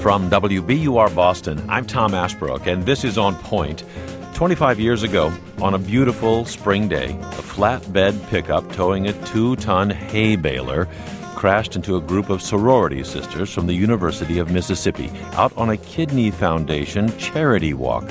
From WBUR Boston, I'm Tom Ashbrook, and this is On Point. 25 years ago, on a beautiful spring day, a flatbed pickup towing a 2-ton hay baler crashed into a group of sorority sisters from the University of Mississippi out on a Kidney Foundation charity walk.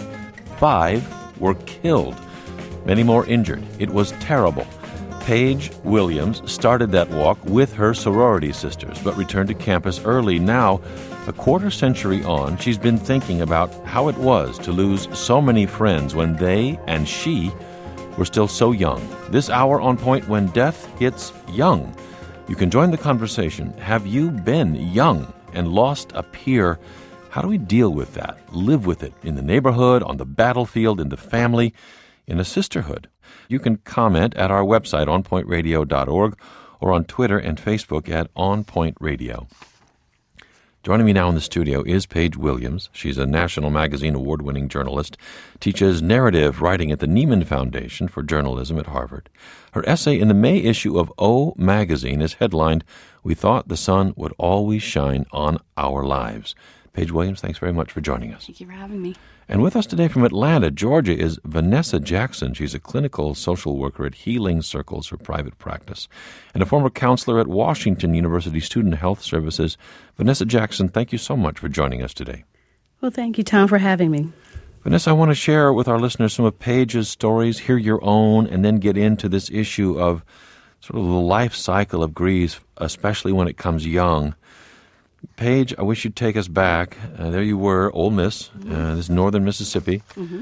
5 were killed, many more injured. It was terrible. Paige Williams started that walk with her sorority sisters, but returned to campus early. Now, a quarter century on, she's been thinking about how it was to lose so many friends when they and she were still so young. This hour On Point, when death hits young. You can join the conversation. Have you been young and lost a peer? How do we deal with that? Live with it in the neighborhood, on the battlefield, in the family, in a sisterhood. You can comment at our website, onpointradio.org, or on Twitter and Facebook at onpointradio. Joining me now in the studio is Paige Williams. She's a National Magazine award-winning journalist, teaches narrative writing at the Nieman Foundation for Journalism at Harvard. Her essay in the May issue of O Magazine is headlined, "We Thought the Sun Would Always Shine on Our Lives." Paige Williams, thanks very much for joining us. Thank you for having me. And with us today from Atlanta, Georgia, is Vanessa Jackson. She's a clinical social worker at Healing Circles, her private practice, and a former counselor at Washington University Student Health Services. Vanessa Jackson, thank you so much for joining us today. Well, thank you, Tom, for having me. Vanessa, I want to share with our listeners some of Paige's stories, hear your own, and then get into this issue of sort of the life cycle of grief, especially when it comes young. Paige, I wish you'd take us back. There you were, Ole Miss, this is northern Mississippi,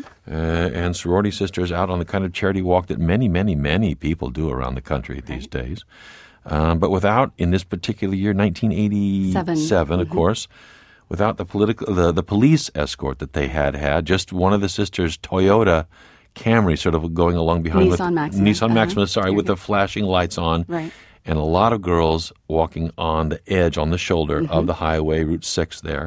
and sorority sisters out on the kind of charity walk that many, many, many people do around the country these days. But without, in this particular year, 1987, of course, without the police escort that they had, just one of the sisters' Toyota Camry sort of going along behind Nissan Maxima, with the flashing lights on. Right. And a lot of girls walking on the edge, on the shoulder of the highway, Route 6 there.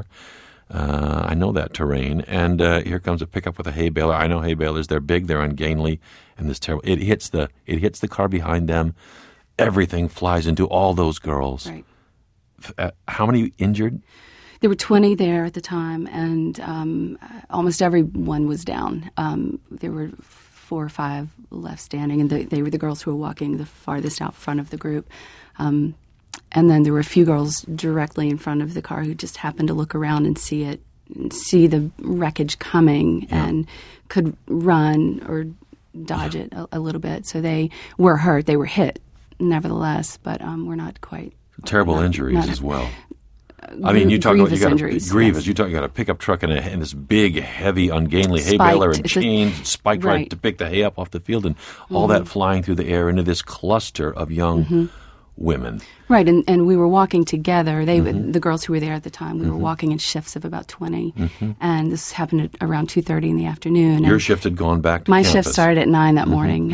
I know that terrain. And here comes a pickup with a hay baler. I know hay balers. They're big, they're ungainly, and this terrible. It hits the car behind them. Everything flies into all those girls. Right. How many injured? There were 20 there at the time, and almost everyone was down. There were 4 or 5 left standing, and they were the girls who were walking the farthest out front of the group. And then there were a few girls directly in front of the car who just happened to look around and see the wreckage coming and could run or dodge it a little bit. So they were hurt. They were hit, nevertheless, but we're not quite. Terrible injuries as well. I mean, you talk about injuries, grievous. Yes. You talk about a pickup truck and this big, heavy, ungainly hay baler and chains spiked right to pick the hay up off the field, and all that flying through the air into this cluster of young women. Right, and we were walking together. The girls who were there at the time, we were walking in shifts of about 20, and this happened at around 2:30 in the afternoon. Your shift had gone back to my campus. shift started at 9 that morning,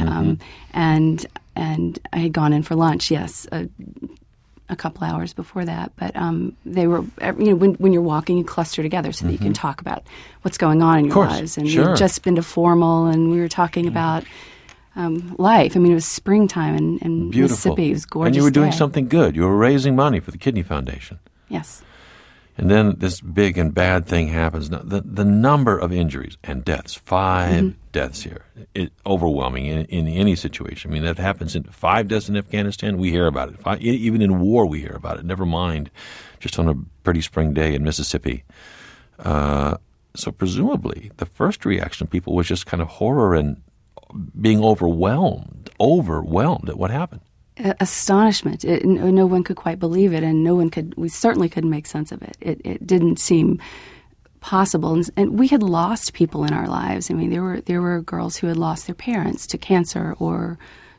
and I had gone in for lunch. Yes. A couple hours before that, but they were, when you're walking, you cluster together so that you can talk about what's going on in your lives. And we had just been to formal, and we were talking about life. I mean, it was springtime in Mississippi. It was gorgeous. And you were doing something good. You were raising money for the Kidney Foundation. Yes. And then this big and bad thing happens. Now, the number of injuries and deaths, 5 deaths here, overwhelming in any situation. I mean, that happens in 5 deaths in Afghanistan. We hear about it. Even in war, we hear about it. Never mind just on a pretty spring day in Mississippi. So presumably, the first reaction of people was just kind of horror and being overwhelmed at what happened. Astonishment. No one could quite believe it, and we certainly couldn't make sense of it. It didn't seem possible. And we had lost people in our lives. I mean, there were girls who had lost their parents to cancer or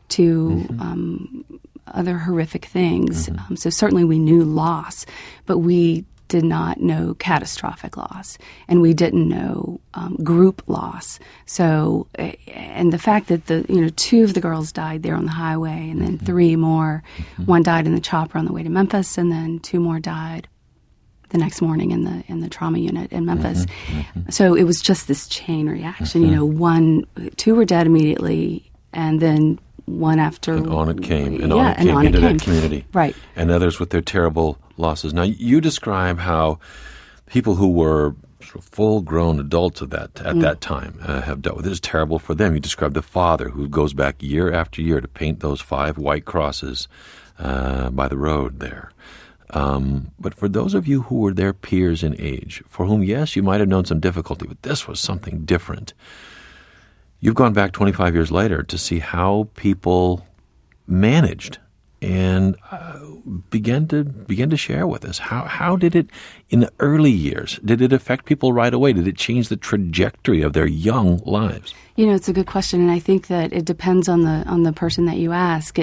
to other horrific things. So certainly we knew loss, but we did not know catastrophic loss, and we didn't know group loss. So, and the fact that 2 of the girls died there on the highway, and then 3 more. One died in the chopper on the way to Memphis, and then 2 more died the next morning in the trauma unit in Memphis. So it was just this chain reaction. 2 were dead immediately, and then one after. And on it came, and on it came into that community. Right. And others with their terrible losses. Now, you describe how people who were sort of full-grown adults at that time have dealt with it. It's terrible for them. You described the father who goes back year after year to paint those 5 white crosses by the road there. But for those of you who were their peers in age, for whom, yes, you might have known some difficulty, but this was something different. You've gone back 25 years later to see how people managed and began to share with us. How did it, in the early years, did it affect people right away? Did it change the trajectory of their young lives? You know, it's a good question, and I think that it depends on the person that you ask.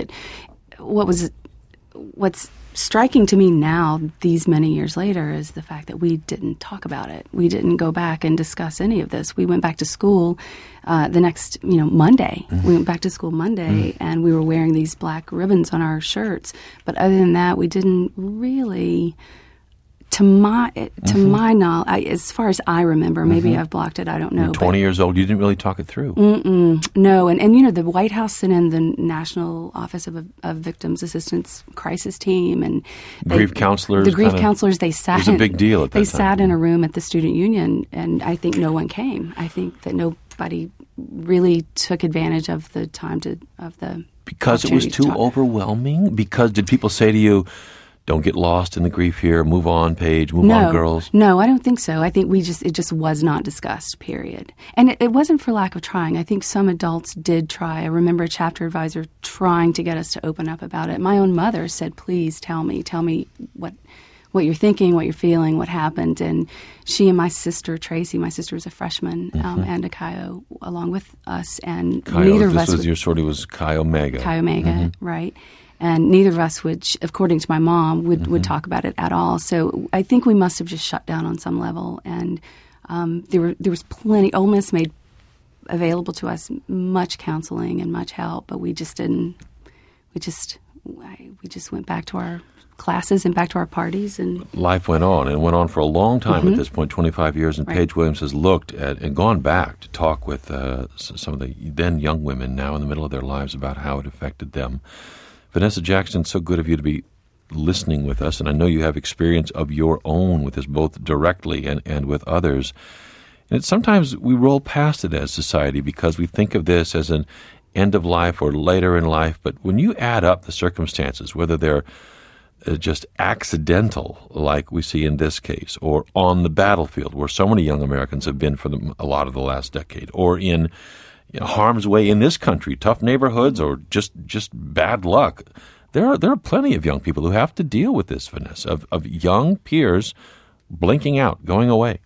What's striking to me now, these many years later, is the fact that we didn't talk about it. We didn't go back and discuss any of this. We went back to school the next, Monday. Mm-hmm. We went back to school Monday, and we were wearing these black ribbons on our shirts. But other than that, we didn't really, to my knowledge, as far as I remember, maybe I've blocked it, I don't know. You're 20 years old, you didn't really talk it through. No, and the White House sent in the National Office of Victims Assistance Crisis Team, and grief counselors. The grief counselors, they sat. It was a big deal at that time. They sat in a room at the Student Union, and I think no one came. I think that nobody really took advantage of the time because it was too overwhelming. Because did people say to you, "Don't get lost in the grief here. Move on, Paige. Move on, girls." No, I don't think so. I think it just was not discussed, period. And it wasn't for lack of trying. I think some adults did try. I remember a chapter advisor trying to get us to open up about it. My own mother said, "Please tell me what you're thinking, what you're feeling, what happened." And she and my sister, Tracy, my sister was a freshman, and Akayo along with us. And neither of us was Chi Omega. Chi Omega, right. And neither of us would, according to my mom, would talk about it at all. So I think we must have just shut down on some level. And there was plenty. Ole Miss made available to us much counseling and much help, but we just didn't. We just went back to our classes and back to our parties. And life went on, and went on for a long time at this point, 25 years. And Paige Williams has looked at and gone back to talk with some of the then young women now in the middle of their lives about how it affected them. Vanessa Jackson, so good of you to be listening with us, and I know you have experience of your own with this, both directly and with others. And sometimes we roll past it as society because we think of this as an end of life or later in life, but when you add up the circumstances, whether they're just accidental, like we see in this case, or on the battlefield, where so many young Americans have been for a lot of the last decade, or in harm's way in this country, tough neighborhoods, or just bad luck. There are plenty of young people who have to deal with this, Vanessa, of young peers blinking out, going away.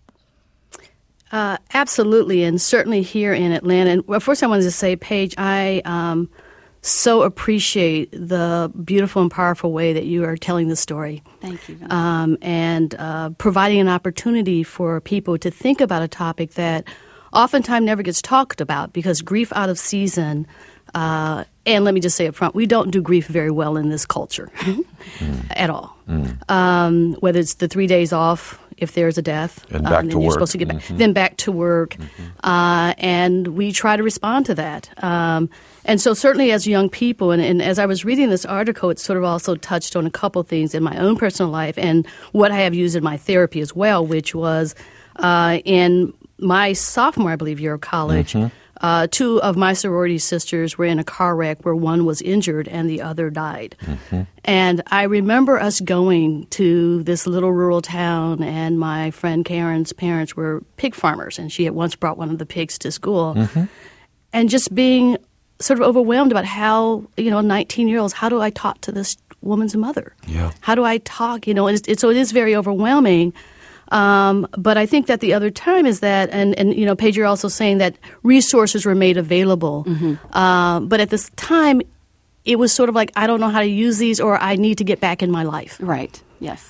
Absolutely, and certainly here in Atlanta. And first I wanted to say, Paige, I so appreciate the beautiful and powerful way that you are telling the story. Thank you, Vanessa. And providing an opportunity for people to think about a topic that oftentimes never gets talked about, because grief out of season, and let me just say up front, we don't do grief very well in this culture at all. Whether it's the 3 days off, if there's a death, and back to work. You're supposed to get back, then back to work, and we try to respond to that. And so certainly as young people, and as I was reading this article, it sort of also touched on a couple things in my own personal life and what I have used in my therapy as well, which was in my sophomore, I believe, year of college, 2 of my sorority sisters were in a car wreck where one was injured and the other died. And I remember us going to this little rural town, and my friend Karen's parents were pig farmers, and she had once brought one of the pigs to school. And just being sort of overwhelmed about how, 19-year-olds, how do I talk to this woman's mother? Yeah. How do I talk? So it is very overwhelming. But I think that the other time is that, and Paige, you're also saying that resources were made available. But at this time, it was sort of like, I don't know how to use these, or I need to get back in my life. Right, yes.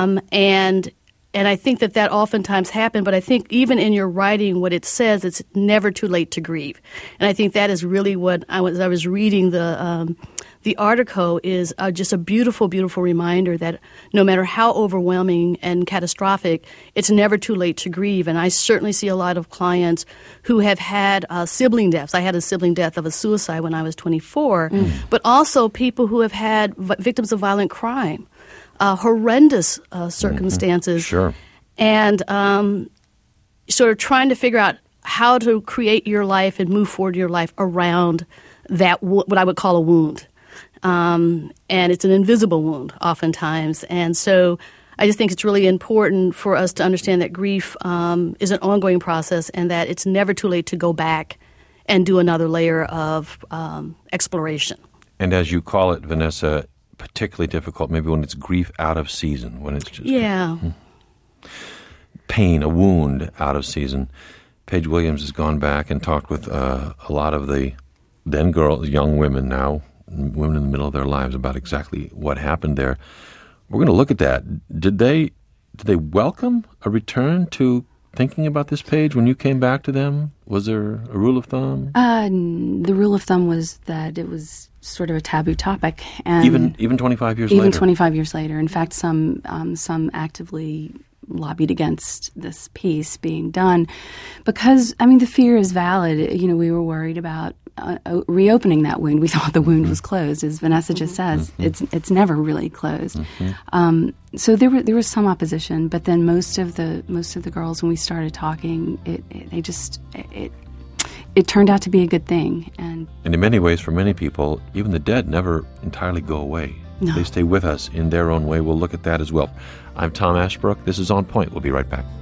And I think that oftentimes happened, but I think even in your writing, what it says, it's never too late to grieve. And I think that is really what I was reading the article is just a beautiful, beautiful reminder that no matter how overwhelming and catastrophic, it's never too late to grieve. And I certainly see a lot of clients who have had sibling deaths. I had a sibling death of a suicide when I was 24, but also people who have had victims of violent crime, horrendous circumstances. Sure. and sort of trying to figure out how to create your life and move forward your life around that, what I would call a wound. And it's an invisible wound oftentimes. And so I just think it's really important for us to understand that grief is an ongoing process and that it's never too late to go back and do another layer of exploration. And as you call it, Vanessa, particularly difficult maybe when it's grief out of season, when it's just pain, a wound out of season. Paige Williams has gone back and talked with a lot of the then girls, young women now, women in the middle of their lives, about exactly what happened there. We're going to look at that. Did they welcome a return to thinking about this, Paige, when you came back to them? Was there a rule of thumb? The rule of thumb was that it was sort of a taboo topic, and even 25 years later. Even 25 years later. In fact, some actively lobbied against this piece being done because, I mean, the fear is valid. You know, we were worried about reopening that wound. We thought the wound was closed, as Vanessa just says. It's never really closed. So there was some opposition, but then most of the girls, when we started talking, it turned out to be a good thing. And in many ways, for many people, even the dead never entirely go away. No. They stay with us in their own way. We'll look at that as well. I'm Tom Ashbrook. This is On Point. We'll be right back.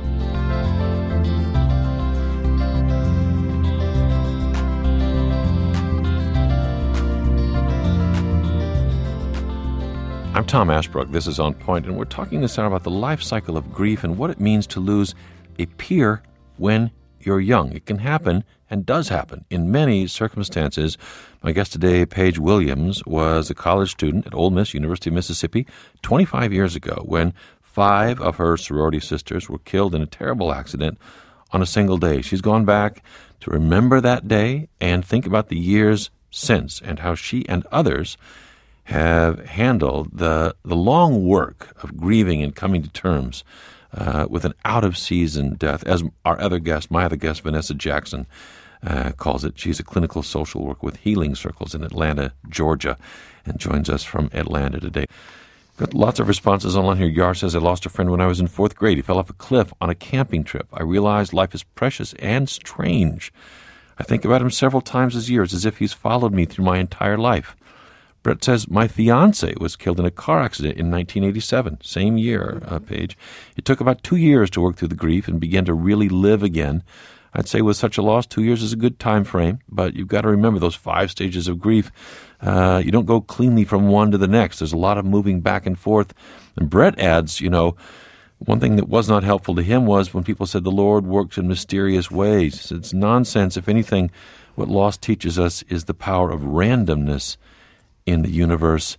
I'm Tom Ashbrook. This is On Point, and we're talking this hour about the life cycle of grief and what it means to lose a peer when you're young. It can happen and does happen in many circumstances. My guest today, Paige Williams, was a college student at Ole Miss, University of Mississippi, 25 years ago when 5 of her sorority sisters were killed in a terrible accident on a single day. She's gone back to remember that day and think about the years since and how she and others have handled the long work of grieving and coming to terms with an out-of-season death, as my other guest, Vanessa Jackson, calls it. She's a clinical social worker with Healing Circles in Atlanta, Georgia, and joins us from Atlanta today. Got lots of responses online here. Yar says, I lost a friend when I was in 4th grade. He fell off a cliff on a camping trip. I realized life is precious and strange. I think about him several times this year. It's as if he's followed me through my entire life. Brett says, my fiancé was killed in a car accident in 1987, same year, Paige. It took about 2 years to work through the grief and begin to really live again. I'd say with such a loss, 2 years is a good time frame, but you've got to remember those 5 stages of grief. You don't go cleanly from one to the next. There's a lot of moving back and forth. And Brett adds, one thing that was not helpful to him was when people said the Lord works in mysterious ways. It's nonsense. If anything, what loss teaches us is the power of randomness in the universe.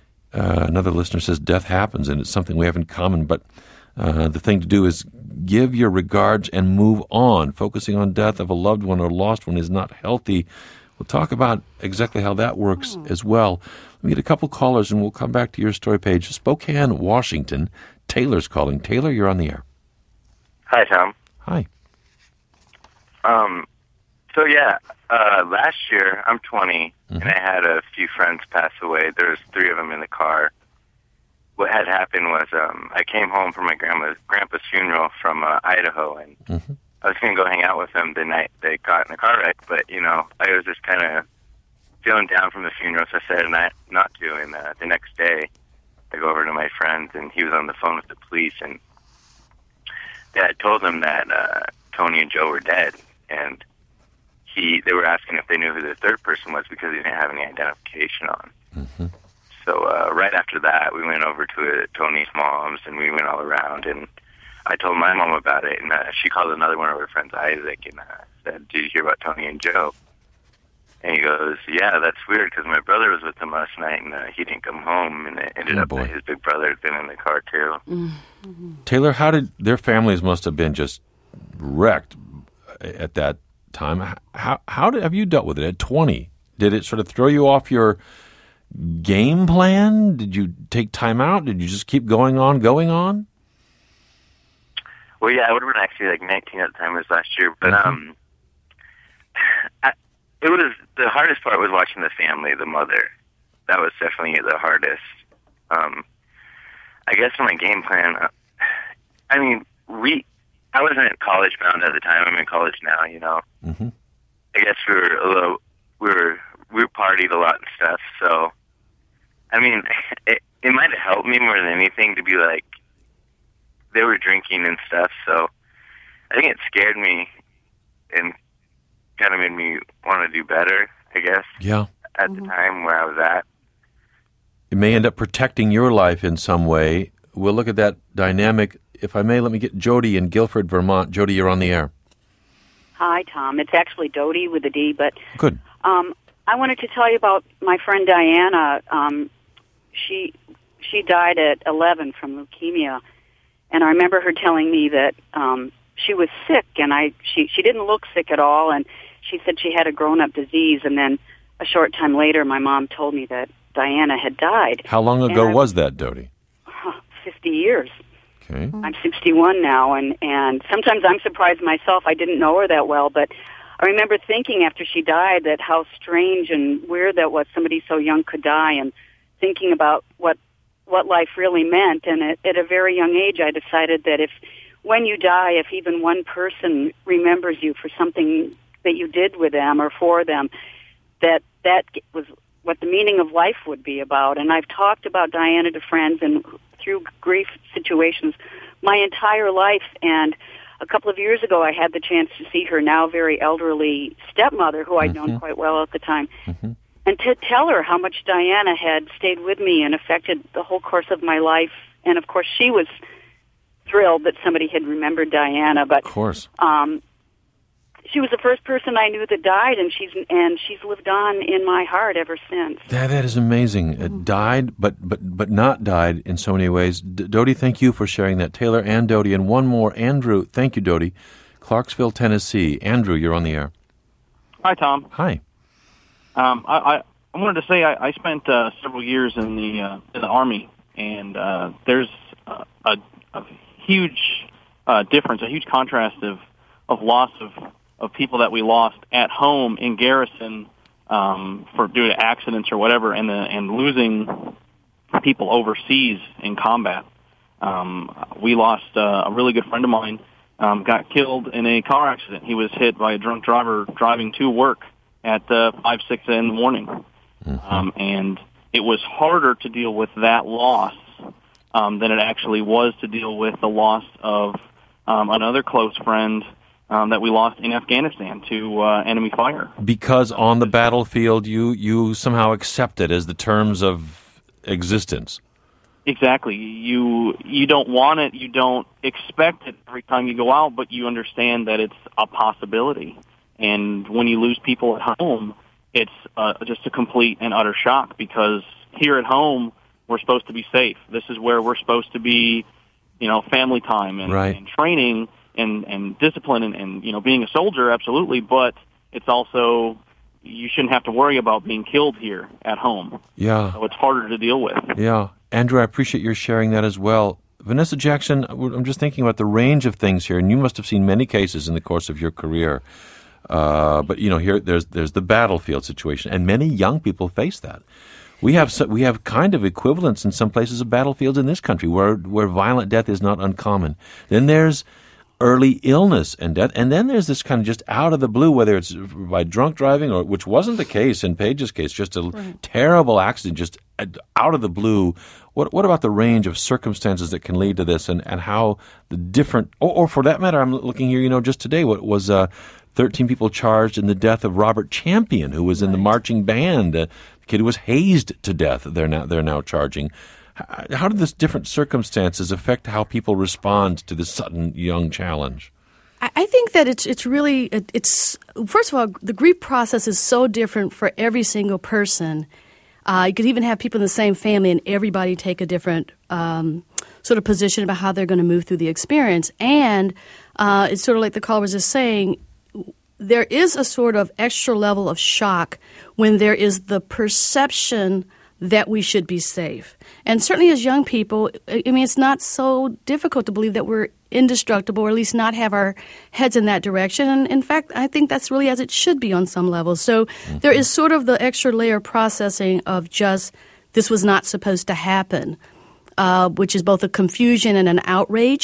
Another listener says death happens and it's something we have in common, but the thing to do is give your regards and move on. Focusing on death of a loved one or lost one is not healthy. We'll talk about exactly how that works as well. Let me get a couple callers and we'll come back to your story, Paige. Spokane, Washington. Taylor's calling. Taylor, you're on the air. Hi, Tom. Hi. Last year, I'm 20, and I had a few friends pass away. There was 3 of them in the car. What had happened was I came home from my grandpa's funeral from Idaho, and I was going to go hang out with them the night they got in a car wreck, but, I was just kind of feeling down from the funeral, so I said not to, and the next day I go over to my friends, and he was on the phone with the police, and they had told him that Tony and Joe were dead, and they were asking if they knew who the third person was because he didn't have any identification on. So right after that, we went over to Tony's mom's, and we went all around, and I told my mom about it, and she called another one of her friends, Isaac, and said, did you hear about Tony and Joe? And he goes, yeah, that's weird because my brother was with them last night, and he didn't come home, and it ended up that his big brother had been in the car, too. Taylor, how did their families must have been just wrecked at that time? How have you dealt with it at 20? Did it sort of throw you off your game plan? Did you take time out? Did you just keep going on? Well, yeah, I would have been actually like 19 at the time. It was last year, but it was the hardest part was watching the family, the mother. That was definitely the hardest. I guess for my game plan, I mean, I wasn't college bound at the time. I'm in college now, you know. Mm-hmm. I guess we partied a lot and stuff. So, I mean, it might have helped me more than anything to be like, they were drinking and stuff. So, I think it scared me and kind of made me want to do better, I guess. Yeah. At the time where I was at. It may end up protecting your life in some way. We'll look at that dynamic. If I may, let me get Jody in Guilford, Vermont. Jody, you're on the air. Hi, Tom. It's actually Dodie with a D, but good. I wanted to tell you about my friend Diana. She died at 11 from leukemia, and I remember her telling me that she was sick, and she didn't look sick at all, and she said she had a grown-up disease, and then a short time later, my mom told me that Diana had died. How long ago was that, Dodie? 50 years. Okay. I'm 61 now, and sometimes I'm surprised myself. I didn't know her that well, but I remember thinking after she died that how strange and weird that was somebody so young could die, and thinking about what life really meant. And at a very young age, I decided that when you die, if even one person remembers you for something that you did with them or for them, that was what the meaning of life would be about. And I've talked about Diana to friends and through grief situations my entire life. And a couple of years ago, I had the chance to see her now very elderly stepmother, who I'd known quite well at the time, and to tell her how much Diana had stayed with me and affected the whole course of my life. And of course, she was thrilled that somebody had remembered Diana. But of course, she was the first person I knew that died, and she's lived on in my heart ever since. That is amazing. It died, but not died in so many ways. Dodie, thank you for sharing that. Taylor and Dodie, and one more, Andrew. Thank you, Dodie. Clarksville, Tennessee. Andrew, you're on the air. Hi, Tom. Hi. I wanted to say I spent several years in the Army, and there's a huge difference, a huge contrast of loss of people that we lost at home in garrison due to accidents or whatever, and losing people overseas in combat. We lost a really good friend of mine, got killed in a car accident. He was hit by a drunk driver driving to work at 5, 6 in the morning. And it was harder to deal with that loss than it actually was to deal with the loss of another close friend that we lost in Afghanistan to enemy fire. Because on the battlefield, you somehow accept it as the terms of existence. Exactly. You don't want it, you don't expect it every time you go out, but you understand that it's a possibility. And when you lose people at home, it's just a complete and utter shock, because here at home, we're supposed to be safe. This is where we're supposed to be, family time and training and discipline and being a soldier, absolutely. But it's also, you shouldn't have to worry about being killed here at home. Yeah. So it's harder to deal with. Yeah. Andrew, I appreciate your sharing that as well. Vanessa Jackson, I'm just thinking about the range of things here, and you must have seen many cases in the course of your career. But here there's the battlefield situation, and many young people face that. We have kind of equivalents in some places of battlefields in this country where violent death is not uncommon. Then there's early illness and death, and then there's this kind of just out of the blue, whether it's by drunk driving or which wasn't the case in Paige's case, just a terrible accident, just out of the blue. What about the range of circumstances that can lead to this, and how the different, or for that matter, I'm looking here, just today, what was 13 people charged in the death of Robert Champion, who was in the marching band, the kid who was hazed to death. They're now charging. How do these different circumstances affect how people respond to this sudden young challenge? I think that it's really first of all, the grief process is so different for every single person. You could even have people in the same family and everybody take a different sort of position about how they're going to move through the experience. And it's sort of like the caller was just saying, there is a sort of extra level of shock when there is the perception that we should be safe. And certainly as young people, it's not so difficult to believe that we're indestructible, or at least not have our heads in that direction. And in fact, I think that's really as it should be on some level. So there is sort of the extra layer processing of just, this was not supposed to happen, which is both a confusion and an outrage.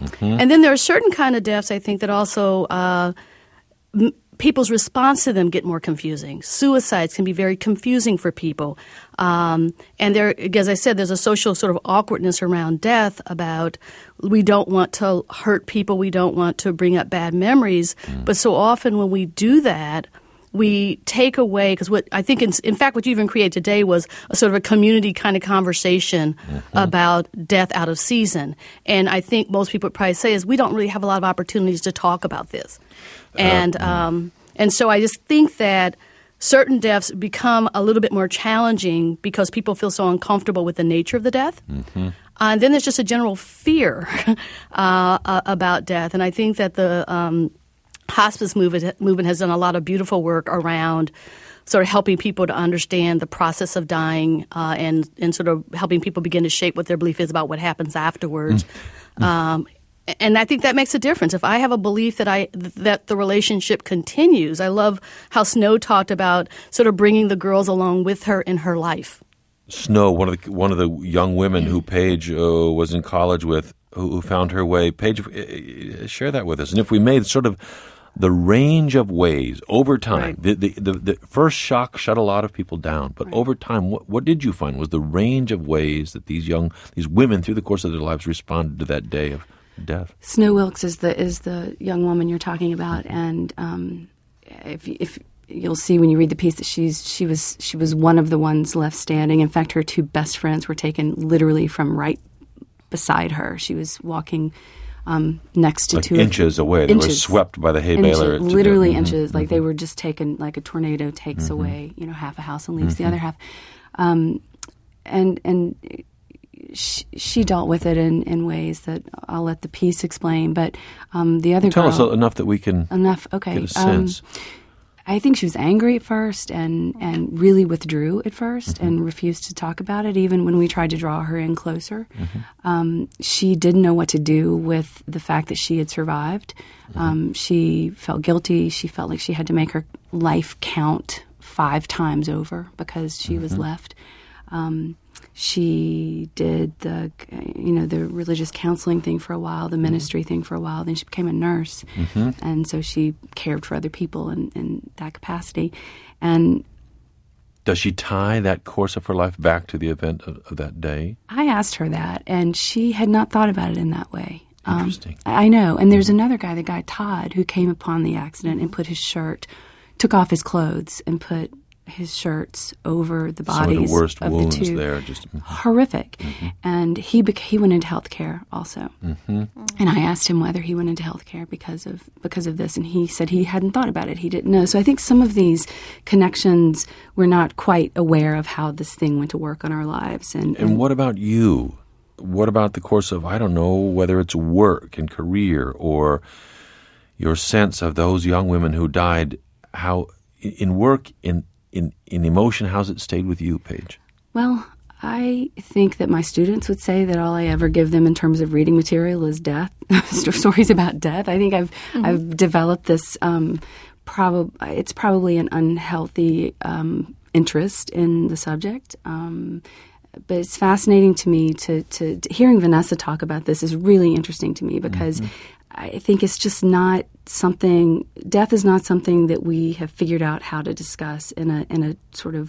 And then there are certain kind of deaths, I think, that also people's response to them get more confusing. Suicides can be very confusing for people. And there, as I said, there's a social sort of awkwardness around death about we don't want to hurt people, we don't want to bring up bad memories. But so often when we do that, we take away, because what I think, in fact, what you even created today was a sort of a community kind of conversation about death out of season. And I think most people would probably say is we don't really have a lot of opportunities to talk about this. And so I just think that certain deaths become a little bit more challenging because people feel so uncomfortable with the nature of the death. And then there's just a general fear about death. And I think that the hospice movement has done a lot of beautiful work around sort of helping people to understand the process of dying and sort of helping people begin to shape what their belief is about what happens afterwards. And I think that makes a difference. If I have a belief that the relationship continues, I love how Snow talked about sort of bringing the girls along with her in her life. Snow, one of the young women who Paige was in college with, who found her way. Paige, share that with us. And if we made sort of the range of ways over time, the first shock shut a lot of people down, but over time, what did you find was the range of ways that these women through the course of their lives responded to that day of death? Snow Wilkes is the young woman you're talking about, and if you'll see when you read the piece that she was one of the ones left standing. In fact, her two best friends were taken literally from right beside her. She was walking next to two inches away. They were swept by the hay baler. Literally inches, like they were just taken, like a tornado takes away, half a house and leaves the other half. And she dealt with it in ways that I'll let the piece explain. But the other tell girl, us enough that we can okay. get a sense. I think she was angry at first and really withdrew at first and refused to talk about it, even when we tried to draw her in closer. She didn't know what to do with the fact that she had survived. She felt guilty. She felt like she had to make her life count 5 times over because she was left. She did the religious counseling thing for a while, the ministry thing for a while. Then she became a nurse, and so she cared for other people in that capacity. And does she tie that course of her life back to the event of that day? I asked her that, and she had not thought about it in that way. Interesting. I know. And there's another guy, the guy Todd, who came upon the accident and took off his clothes and put his shirts over the bodies some of the worst of wounds the two. There, just horrific. And he went into healthcare also. And I asked him whether he went into healthcare because of this, and he said he hadn't thought about it. He didn't know. So I think some of these connections, we're not quite aware of how this thing went to work on our lives. And what about you? What about the course of, I don't know, whether it's work and career or your sense of those young women who died, how in work, in emotion, how's it stayed with you, Paige? Well, I think that my students would say that all I ever give them in terms of reading material is death, stories about death. I think I've developed this, it's probably an unhealthy interest in the subject. But it's fascinating to me to hearing Vanessa talk about this is really interesting to me because I think it's just not something. Death is not something that we have figured out how to discuss in a sort of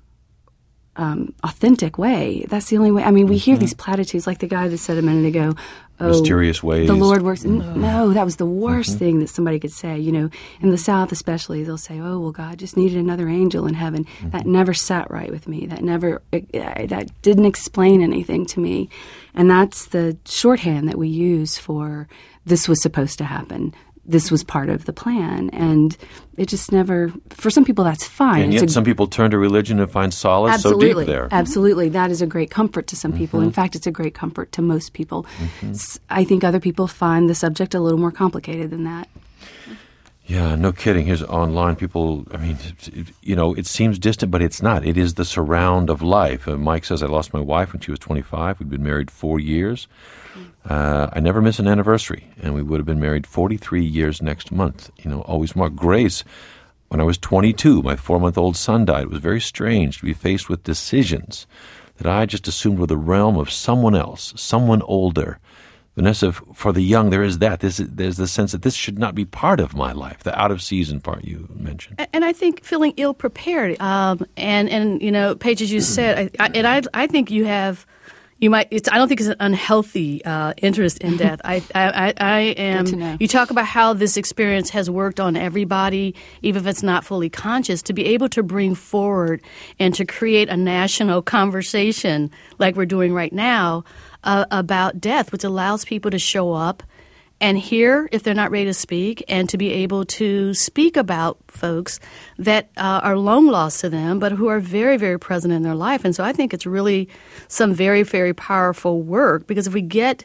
authentic way. That's the only way. I mean, we hear these platitudes, like the guy that said a minute ago, mysterious ways. The Lord works. No, that was the worst thing that somebody could say. In the South especially, they'll say, "Oh, well, God just needed another angel in heaven." That never sat right with me. That didn't explain anything to me. And that's the shorthand that we use for this was supposed to happen. This was part of the plan, and it just never. For some people, that's fine. And yet, some people turn to religion and find solace so deep there. Absolutely, that is a great comfort to some people. In fact, it's a great comfort to most people. I think other people find the subject a little more complicated than that. Yeah, no kidding. Here's online people. I mean, it seems distant, but it's not. It is the surround of life. Mike says, "I lost my wife when she was 25. We'd been married 4 years." I never miss an anniversary, and we would have been married 43 years next month. Always marked. Grace, when I was 22, my 4-month-old son died. It was very strange to be faced with decisions that I just assumed were the realm of someone else, someone older. Vanessa, for the young, there is that. There's the sense that this should not be part of my life, the out-of-season part you mentioned. And I think feeling ill-prepared. And you know, Paige, as you said, I think you have... I don't think it's an unhealthy interest in death. I am. Good to know. You talk about how this experience has worked on everybody, even if it's not fully conscious. To be able to bring forward and to create a national conversation like we're doing right now about death, which allows people to show up and hear if they're not ready to speak, and to be able to speak about folks that are long lost to them, but who are very, very present in their life. And so I think it's really some very, very powerful work, because if we get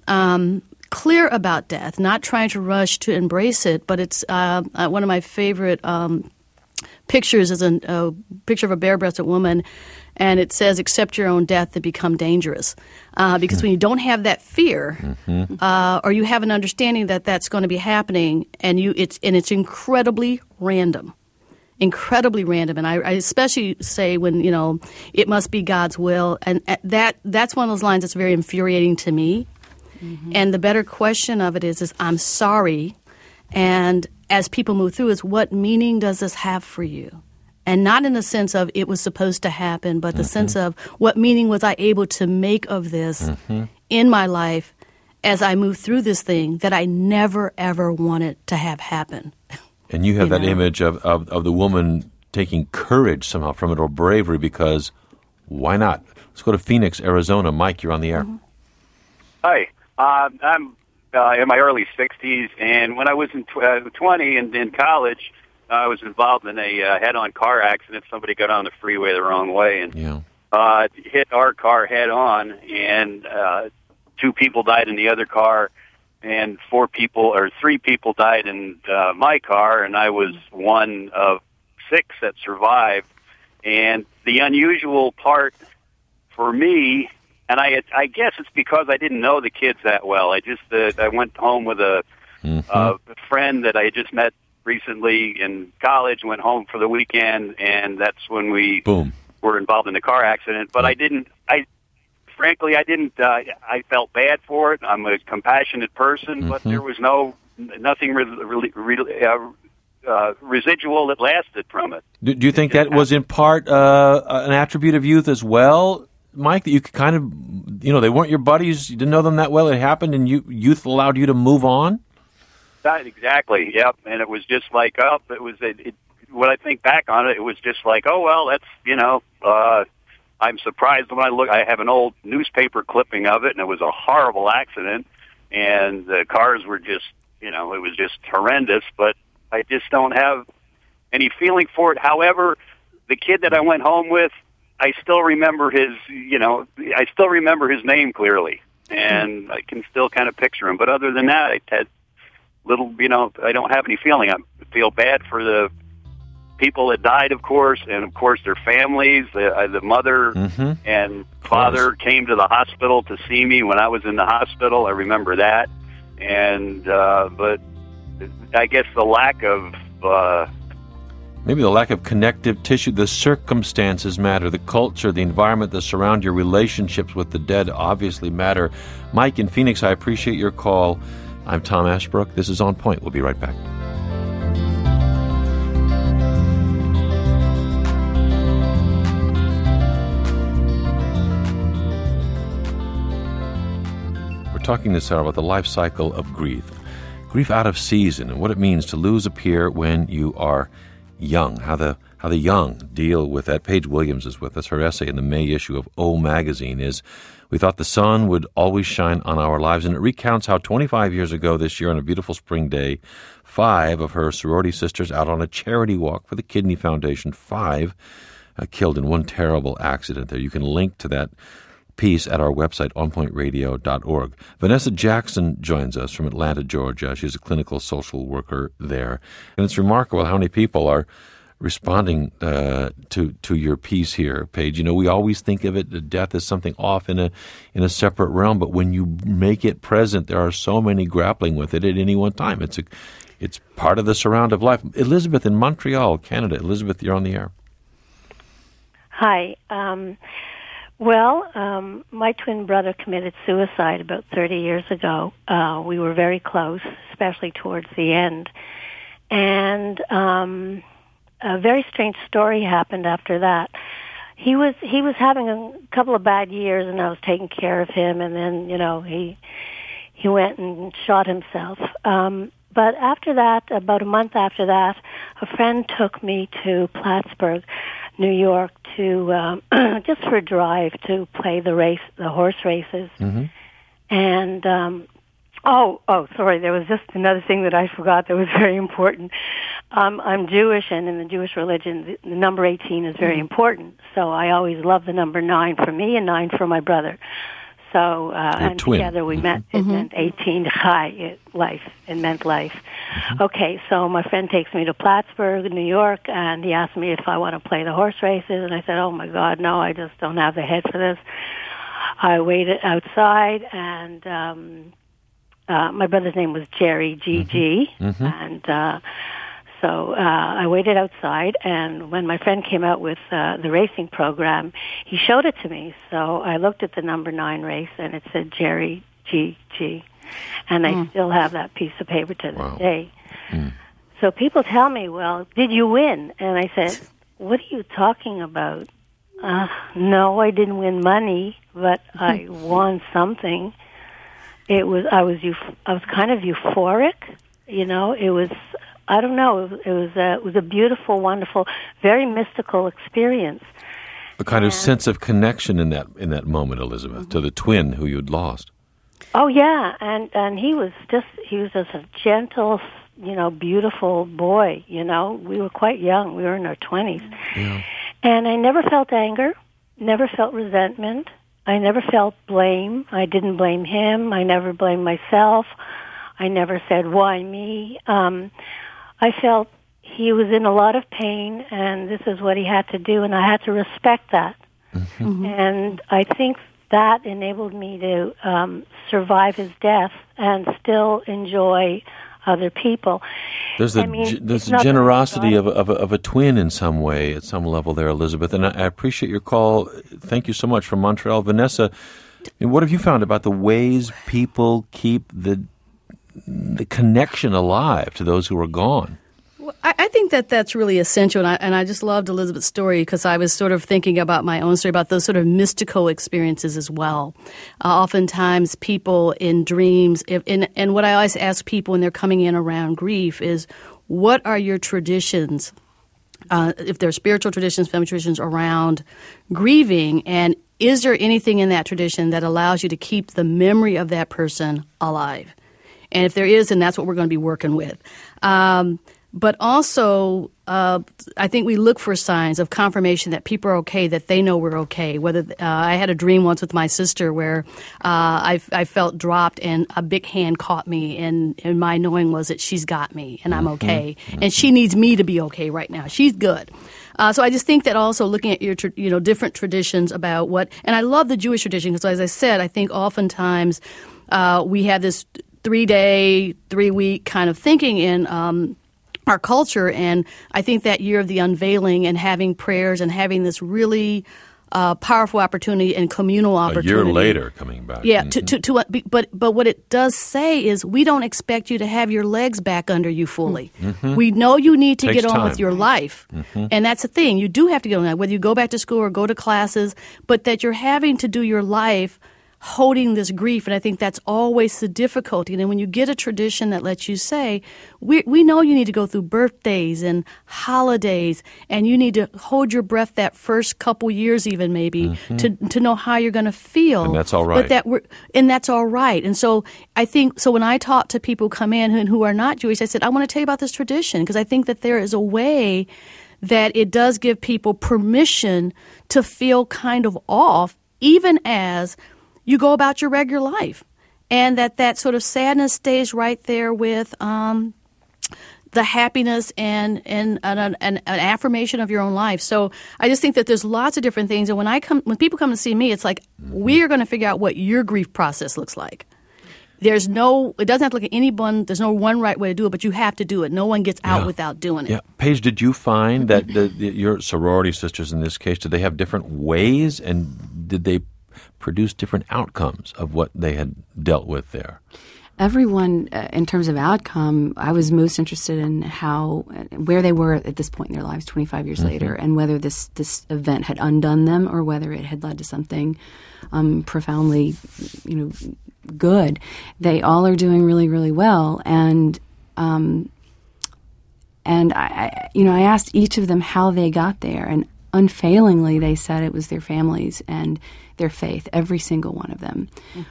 clear about death, not trying to rush to embrace it, but it's one of my favorite pictures is a picture of a bare-breasted woman, and it says, "Accept your own death to become dangerous." Because when you don't have that fear, or you have an understanding that that's going to be happening, and it's incredibly random. Incredibly random. And I especially say when, you know, it must be God's will. And that's one of those lines that's very infuriating to me. Mm-hmm. And the better question of it is I'm sorry. And as people move through, is what meaning does this have for you? And not in the sense of it was supposed to happen, but the sense of what meaning was I able to make of this in my life as I move through this thing that I never, ever wanted to have happen. And you have that image of the woman taking courage somehow from it, or bravery, because why not? Let's go to Phoenix, Arizona. Mike, you're on the air. Mm-hmm. Hi. I'm in my early 60s, and when I was in 20 and in college, I was involved in a head-on car accident. Somebody got on the freeway the wrong way and hit our car head-on, and 2 people died in the other car, and 3 people died in my car, and I was one of 6 that survived. And the unusual part for me, and I guess it's because I didn't know the kids that well. I went home with a friend that I had just met recently in college, went home for the weekend, and that's when we were involved in the car accident. But I felt bad for it. I'm a compassionate person, but there was nothing residual that lasted from it. Do you think that was in part an attribute of youth as well, Mike, that you could kind of, they weren't your buddies, you didn't know them that well, it happened, and youth allowed you to move on? Exactly, yep. And it was just like, when I think back on it, it was just like, oh, well, that's, I'm surprised when I have an old newspaper clipping of it, and it was a horrible accident, and the cars were just, it was just horrendous, but I just don't have any feeling for it. However, the kid that I went home with, I still remember his name clearly, and I can still kind of picture him. But other than that, I had little, I don't have any feeling. I feel bad for the people that died, of course, and of course their families. The mother and father came to the hospital to see me when I was in the hospital. I remember that, and but I guess the lack of maybe the lack of connective tissue. The circumstances matter. The culture, the environment that surround your relationships with the dead obviously matter. Mike in Phoenix, I appreciate your call. I'm Tom Ashbrook. This is On Point. We'll be right back. We're talking this hour about the life cycle of grief. Grief out of season, and what it means to lose a peer when you are young. How the young deal with that. Paige Williams is with us. Her essay in the May issue of O Magazine is "We Thought the Sun Would Always Shine on Our Lives," and it recounts how 25 years ago this year on a beautiful spring day, 5 of her sorority sisters out on a charity walk for the Kidney Foundation, 5 killed in one terrible accident there. You can link to that piece at our website, onpointradio.org. Vanessa Jackson joins us from Atlanta, Georgia. She's a clinical social worker there. And it's remarkable how many people are responding to your piece here, Paige. We always think of it, death as something off in a separate realm, but when you make it present, there are so many grappling with it at any one time. It's part of the surround of life. Elizabeth in Montreal, Canada. Elizabeth, you're on the air. Hi. Well, my twin brother committed suicide about 30 years ago. We were very close, especially towards the end. And a very strange story happened after that. He was having a couple of bad years, and I was taking care of him, and then, he went and shot himself. But after that, about a month after that, a friend took me to Plattsburgh, New York, to just for a drive to play the horse races. Mm-hmm. And sorry, there was just another thing that I forgot that was very important. I'm Jewish, and in the Jewish religion, the number 18 is very important. So I always love the number 9 for me and 9 for my brother. So, and twin. together we met, it meant 18 chai, life. It meant life. Mm-hmm. Okay, so my friend takes me to Plattsburgh, New York, and he asked me if I want to play the horse races, and I said, oh my God, no, I just don't have the head for this. I waited outside, and my brother's name was Jerry, G.G., mm-hmm. and so I waited outside, and when my friend came out with the racing program, he showed it to me. So I looked at the number 9 race, and it said Jerry G.G., and I still have that piece of paper to this day. Mm. So people tell me, well, did you win? And I said, what are you talking about? No, I didn't win money, but I won something. I was kind of euphoric, It was, I don't know. It was a beautiful, wonderful, very mystical experience. A kind of sense of connection in that moment, Elizabeth, to the twin who you'd lost. Oh yeah, and he was just a gentle, beautiful boy. We were quite young. We were in our 20s, and I never felt anger, never felt resentment. I never felt blame. I didn't blame him. I never blamed myself. I never said, why me? I felt he was in a lot of pain, and this is what he had to do, and I had to respect that. Mm-hmm. And I think that enabled me to survive his death and still enjoy other people. There's the generosity of a twin in some way, at some level there, Elizabeth, and I appreciate your call. Thank you so much from Montreal. Vanessa, what have you found about the ways people keep the connection alive to those who are gone? Well, I think that's really essential, and I just loved Elizabeth's story because I was sort of thinking about my own story, about those sort of mystical experiences as well. Oftentimes people in dreams, and what I always ask people when they're coming in around grief is, what are your traditions, if they're spiritual traditions, family traditions around grieving, and is there anything in that tradition that allows you to keep the memory of that person alive? And if there is, then that's what we're going to be working with. But also, I think we look for signs of confirmation that people are okay, that they know we're okay. Whether I had a dream once with my sister where I felt dropped and a big hand caught me, and my knowing was that she's got me and I'm okay, and she needs me to be okay right now. She's good. So I just think that also looking at your different traditions about what, and I love the Jewish tradition because, as I said, I think oftentimes we have this 3-day, 3-week kind of thinking in our culture, and I think that year of the unveiling and having prayers and having this really powerful opportunity and communal opportunity. A year later, coming back. Yeah, but what it does say is we don't expect you to have your legs back under you fully. Mm-hmm. We know you need to get on with your life, and that's the thing. You do have to get on that, whether you go back to school or go to classes, but that you're having to do your life holding this grief, and I think that's always the difficulty. And then when you get a tradition that lets you say, we know you need to go through birthdays and holidays, and you need to hold your breath that first couple years even maybe to know how you're going to feel. And that's all right. And that's all right. And so I think, so when I talk to people who come in who are not Jewish, I said, I want to tell you about this tradition because I think that there is a way that it does give people permission to feel kind of off, even as you go about your regular life, and that sort of sadness stays right there with the happiness and an affirmation of your own life. So I just think that there's lots of different things. And when people come to see me, it's like we are going to figure out what your grief process looks like. it doesn't have to look at anyone, there's no one right way to do it, but you have to do it. No one gets out without doing it. Yeah. Paige, did you find that your sorority sisters in this case, did they have different ways, and did they produce different outcomes of what they had dealt with there? Everyone, in terms of outcome, I was most interested in where they were at this point in their lives 25 years later, and whether this event had undone them or whether it had led to something profoundly, good. They all are doing really, really well, and I asked each of them how they got there, and unfailingly they said it was their families and their faith, every single one of them.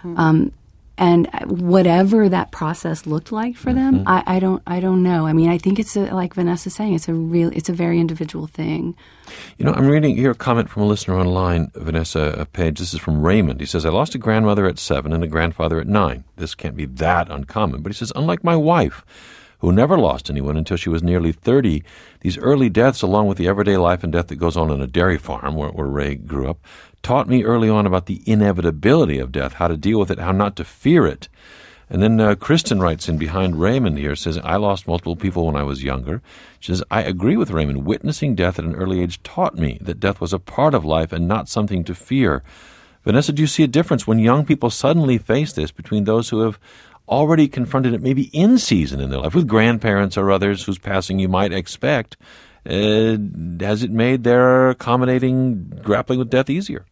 And whatever that process looked like for them, I don't know. I mean, I think it's like Vanessa's saying, it's a very individual thing. I'm reading here a comment from a listener online, Vanessa Page. This is from Raymond. He says, I lost a grandmother at 7 and a grandfather at 9. This can't be that uncommon. But he says, unlike my wife, who never lost anyone until she was nearly 30, these early deaths, along with the everyday life and death that goes on a dairy farm where Ray grew up, taught me early on about the inevitability of death, how to deal with it, how not to fear it. And then Kristen writes in behind Raymond here, says, I lost multiple people when I was younger. She says, I agree with Raymond. Witnessing death at an early age taught me that death was a part of life and not something to fear. Vanessa, do you see a difference when young people suddenly face this between those who have already confronted it maybe in season in their life, with grandparents or others whose passing you might expect? Has it made their accommodating grappling with death easier?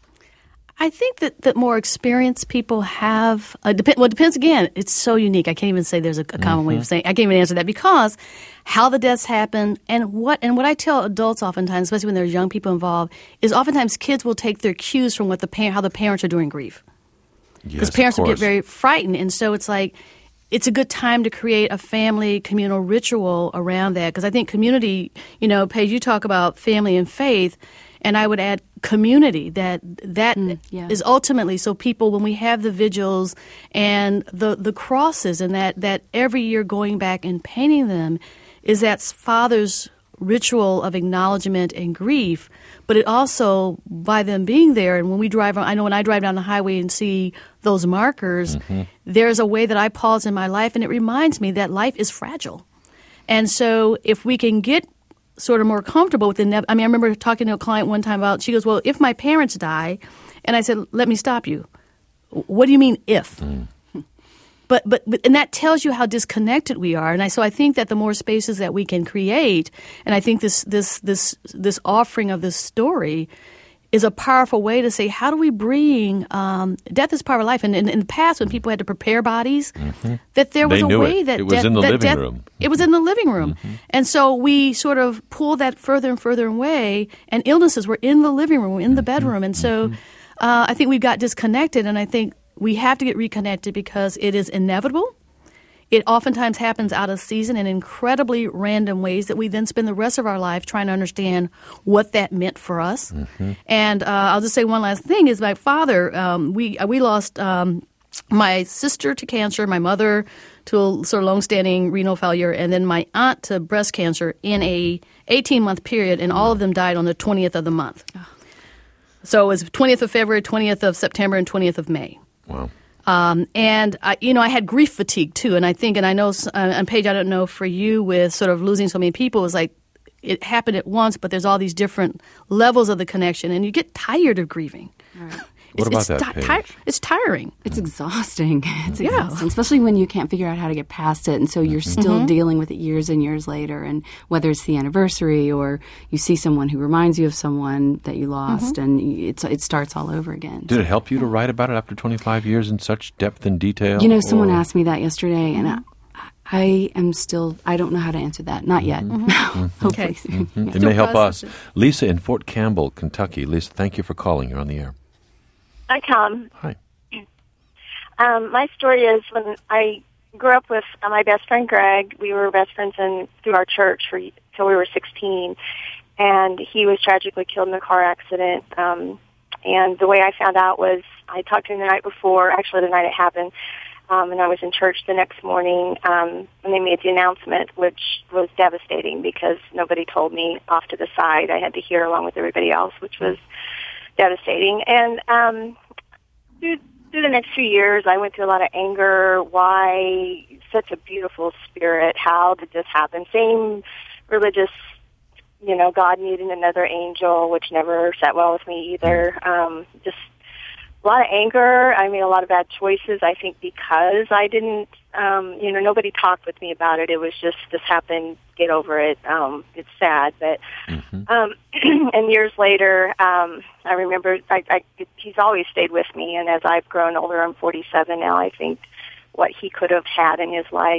I think that more experienced people have. It depends again. It's so unique. I can't even say there's a common way of saying. I can't even answer that because how the deaths happen and what I tell adults oftentimes, especially when there's young people involved, is oftentimes kids will take their cues from how the parents are doing grief. Because parents will get very frightened, and so it's like it's a good time to create a family communal ritual around that. Because I think community, Paige, you talk about family and faith. And I would add community, that is ultimately, so people, when we have the vigils and the crosses and that every year going back and painting them, is that Father's ritual of acknowledgement and grief. But it also, by them being there, and when we drive, I know when I drive down the highway and see those markers, there's a way that I pause in my life, and it reminds me that life is fragile. And so if we can get sort of more comfortable with I remember talking to a client one time about, she goes, well, if my parents die, and I said, let me stop you. What do you mean if? But and that tells you how disconnected we are. And so I think that the more spaces that we can create, and I think this offering of this story is a powerful way to say, how do we bring death is part of life? And in the past, when people had to prepare bodies, that there was a way that it was in the living room. It was in the living room. And so we sort of pulled that further and further away, and illnesses were in the living room, in the bedroom. And so I think we got disconnected, and I think we have to get reconnected because it is inevitable. It oftentimes happens out of season in incredibly random ways that we then spend the rest of our life trying to understand what that meant for us. And I'll just say one last thing is my father, we lost my sister to cancer, my mother to a sort of long-standing renal failure, and then my aunt to breast cancer in a 18-month period, and all of them died on the 20th of the month. So it was 20th of February, 20th of September, and 20th of May. Wow. And I had grief fatigue too, and I think, and I know, and Paige, I don't know for you with sort of losing so many people, it was like it happened at once, but there's all these different levels of the connection, and you get tired of grieving. Right. What about that, Paige? It's tiring. It's exhausting. It's exhausting, especially when you can't figure out how to get past it, and so you're still dealing with it years and years later. And whether it's the anniversary or you see someone who reminds you of someone that you lost, and it starts all over again. Did it help you to write about it after 25 years in such depth and detail? Someone asked me that yesterday, and I don't know how to answer that. Not yet. Hopefully. It may help us. Lisa in Fort Campbell, Kentucky. Lisa, thank you for calling. You're on the air. Hi, Tom. Hi. My story is when I grew up with my best friend, Greg. We were best friends through our church till we were 16, and he was tragically killed in a car accident. And the way I found out was I talked to him the night before, actually the night it happened, and I was in church the next morning, and they made the announcement, which was devastating because nobody told me off to the side. I had to hear along with everybody else, which was devastating. And through through the next few years, I went through a lot of anger. Why such a beautiful spirit? How did this happen? Same religious, God needing another angel, which never sat well with me either. Just a lot of anger. I made a lot of bad choices, I think, because I didn't, nobody talked with me about it. It was just, this happened, get over it. It's sad, but, and years later, I remember, he's always stayed with me, and as I've grown older, I'm 47 now, I think what he could have had in his life.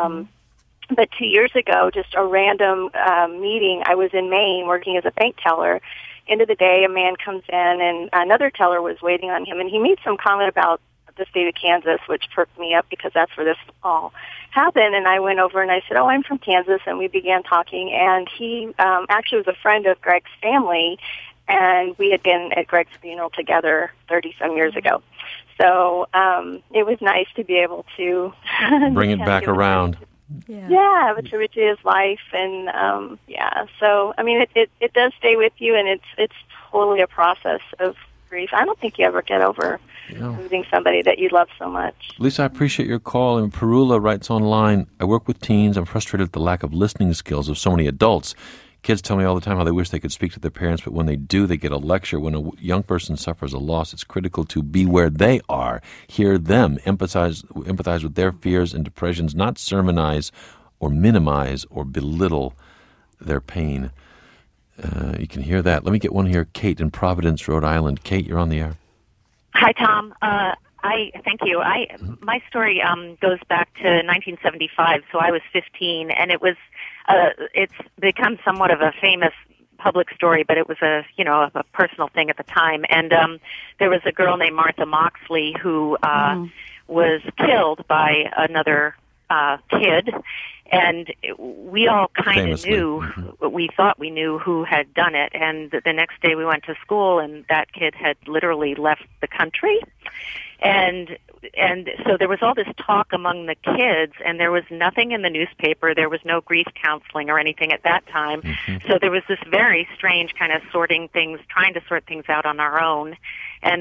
But 2 years ago, just a random meeting, I was in Maine working as a bank teller. End of the day, a man comes in, and another teller was waiting on him, and he made some comment about the state of Kansas, which perked me up because that's where this all happened. And I went over and I said, I'm from Kansas, and we began talking. And he actually was a friend of Greg's family, and we had been at Greg's funeral together 30-some years ago. So it was nice to be able to bring it back around. Yeah, attribute to his life, and so I mean, it does stay with you, and it's totally a process of grief. I don't think you ever get over losing somebody that you love so much. Lisa, I appreciate your call. And Perula writes online, I work with teens. I'm frustrated at the lack of listening skills of so many adults. Kids tell me all the time how they wish they could speak to their parents, but when they do, they get a lecture. When a young person suffers a loss, it's critical to be where they are, hear them, empathize with their fears and depressions, not sermonize or minimize or belittle their pain. You can hear that. Let me get one here. Kate in Providence, Rhode Island. Kate, you're on the air. Hi, Tom. Thank you. My story goes back to 1975, so I was 15, and it was it's become somewhat of a famous public story, but it was a personal thing at the time. And there was a girl named Martha Moxley who was killed by another kid, and we all kind of knew, we thought we knew who had done it. And the next day we went to school, and that kid had literally left the country. And so there was all this talk among the kids, and there was nothing in the newspaper. There was no grief counseling or anything at that time. So there was this very strange kind of trying to sort things out on our own. And,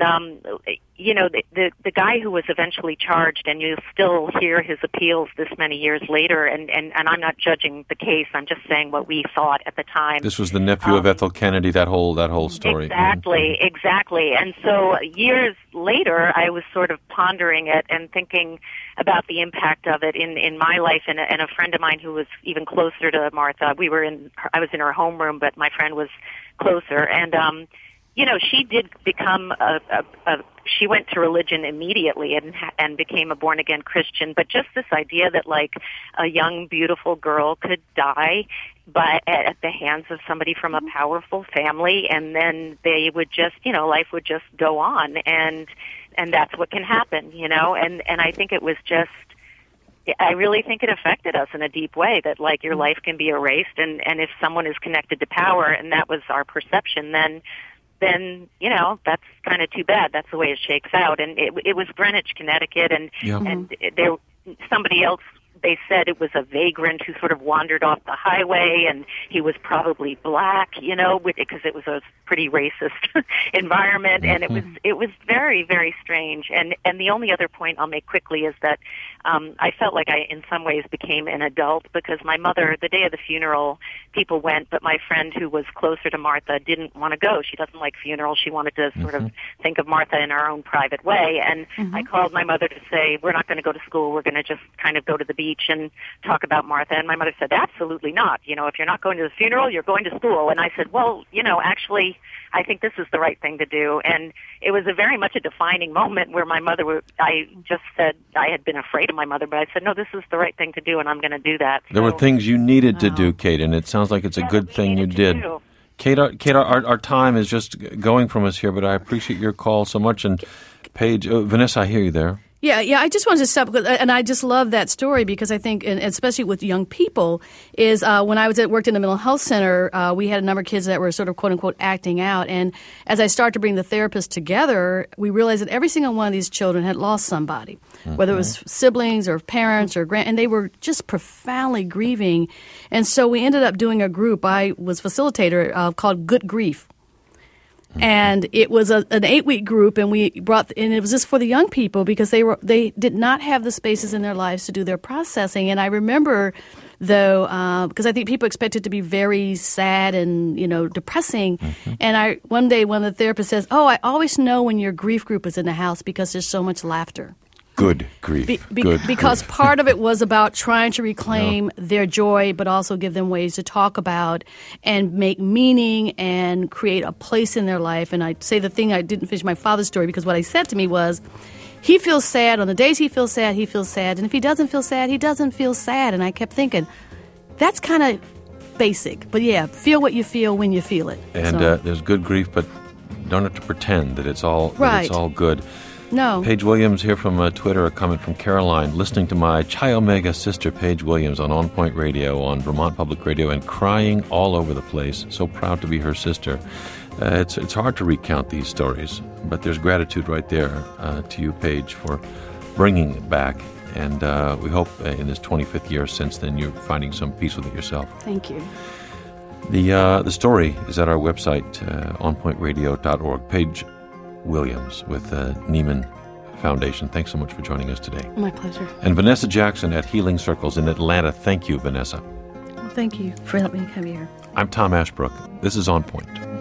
the guy who was eventually charged, and you still hear his appeals this many years later, and I'm not judging the case, I'm just saying what we thought at the time. This was the nephew of Ethel Kennedy, that whole story. Exactly. And so years later, I was sort of pondering it and thinking about the impact of it in my life, and a friend of mine who was even closer to Martha. I was in her homeroom, but my friend was closer, and she did become she went to religion immediately and became a born-again Christian. But just this idea that, like, a young, beautiful girl could die at the hands of somebody from a powerful family, and then they would just, life would just go on, and that's what can happen, And I think it was just, I really think it affected us in a deep way, that, like, your life can be erased, and if someone is connected to power, and that was our perception, then that's kind of too bad. That's the way it shakes out. And it was Greenwich, Connecticut, and there somebody else. They said it was a vagrant who sort of wandered off the highway, and he was probably black, because it was a pretty racist environment, and it was very, very strange. And the only other point I'll make quickly is that I felt like I, in some ways, became an adult, because my mother, the day of the funeral, people went, but my friend who was closer to Martha didn't want to go. She doesn't like funerals. She wanted to sort of think of Martha in her own private way. And I called my mother to say, we're not going to go to school. We're going to just kind of go to the beach and talk about Martha. And my mother said, absolutely not. If you're not going to the funeral, you're going to school. And I said, well, actually, I think this is the right thing to do. And it was very much a defining moment where my mother, I just said, I had been afraid of my mother, but I said, no, this is the right thing to do, and I'm going to do that. There were things you needed to do, Kate, and it sounds like it's a good thing you did. Kate, our time is just going from us here, but I appreciate your call so much. And Paige, Vanessa, I hear you there. Yeah, I just wanted to stop, and I just love that story because I think, and especially with young people, is when I worked in a mental health center, we had a number of kids that were sort of quote-unquote acting out, and as I started to bring the therapists together, we realized that every single one of these children had lost somebody, whether it was siblings or parents or and they were just profoundly grieving, and so we ended up doing a group. I was facilitator called Good Grief. And it was an 8-week group, and it was just for the young people because they did not have the spaces in their lives to do their processing. And I remember, though, because I think people expect it to be very sad and depressing. And one day one of the therapists says, "Oh, I always know when your grief group is in the house because there's so much laughter." Good grief. Because part of it was about trying to reclaim their joy, but also give them ways to talk about and make meaning and create a place in their life. And I say the thing, I didn't finish my father's story because what I said to me was, he feels sad. On the days he feels sad, he feels sad. And if he doesn't feel sad, he doesn't feel sad. And I kept thinking, that's kind of basic. But yeah, feel what you feel when you feel it. And there's good grief, but don't have to pretend that it's all good. No. Paige Williams here from Twitter, a comment from Caroline, listening to my Chi Omega sister, Paige Williams, on Point Radio, on Vermont Public Radio, and crying all over the place. So proud to be her sister. It's hard to recount these stories, but there's gratitude right there to you, Paige, for bringing it back. And we hope in this 25th year since then you're finding some peace with it yourself. Thank you. The story is at our website, onpointradio.org. Paige Williams with Neiman Foundation. Thanks so much for joining us today. My pleasure. And Vanessa Jackson at Healing Circles in Atlanta. Thank you, Vanessa. Well, thank you for helping me come here. I'm Tom Ashbrook. This is On Point.